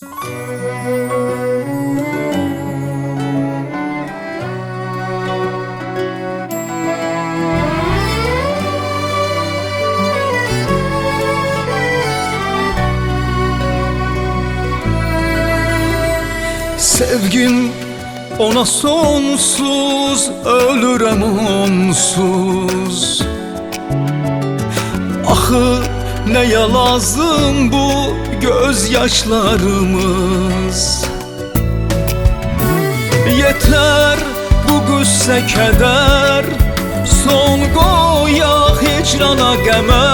Sevgim ona sonsuz, ölürəm onsuz. Axı nəyə lazım bu gözyaşlarımız? Yeter bu qüssə kədər, son qoyaq hicrana qəmə.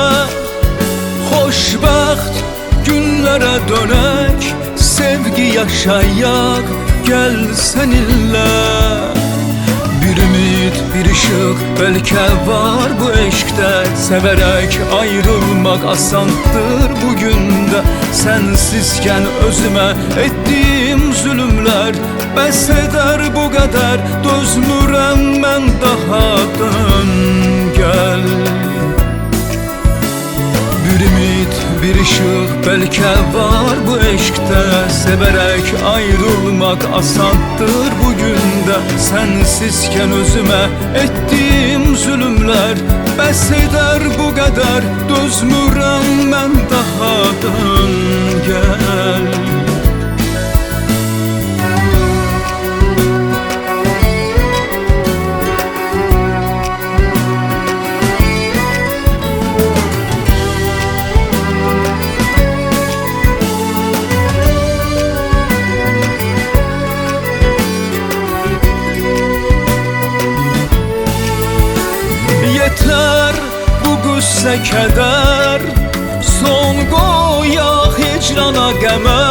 Xoşbəxt günlərə dönək, sevgi yaşayaq, gel seninle. Bir ümit, bir ışık belki var bu eşkte. Severek ayrılmak asandır bugün de. Sensizken özüme ettiğim zulümler bəs eder bu kadar. Dözmürəm mən daha, dön gel. Bir ümit, bir ışık belki var bu eşkte. Severek ayrılmak asandır bugün de. Sensizken özüme ettiğim zulümler bəs eder bu kadar. Dözmürəm mən daha, dön gel. Yeter bu qüssə kədər, son qoyaq hicrana qəmə.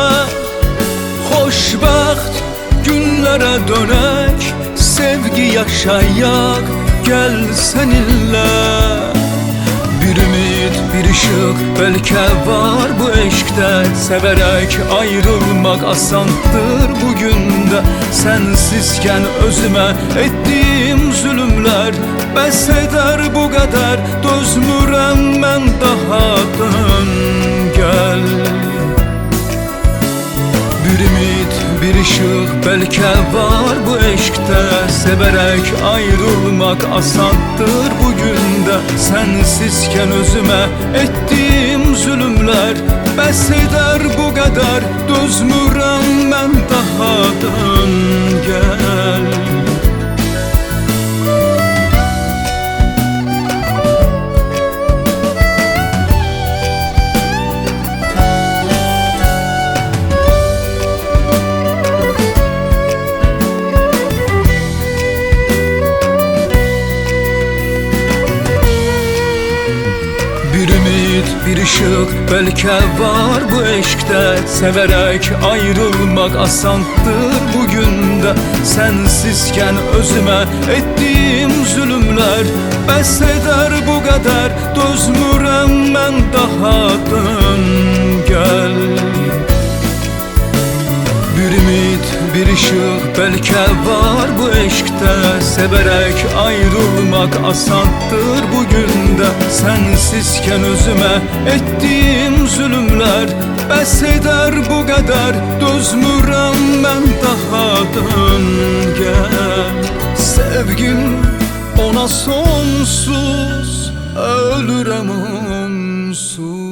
Xoşbəxt günlərə dönək, sevgi yaşayaq, gel seninle. Bir ümit, bir ışık belki var bu eşkte. Severek ayrılmak asandır bugün de. Sensizken özüme ettiğim zulümler bəs eder bu kadar. Dözmürəm mən daha, dön gel. Bir ümit, bir ışık belki var bu eşkte. Severek ayrılmak asandır bugün de. Sensizken özüme ettiğim zulümler bəs eder bu kadar. Dözmürəm mən daha, dön gel. Bir ışık belki var bu eşkte. Severek ayrılmak asandır bugün de. Sensizken özüme ettiğim zulümler bəs eder bu kadar. Dözmürəm mən daha, dön gel. Bir ümit, bir ışık belki var bu eşkte. Severek ayrılmak asandır bugün de. Sensizken özüme ettiğim zulümler bəs eder bu kadar. Dözmürəm mən daha, dön gel. Sevgim ona sonsuz, ölürəm onsuz.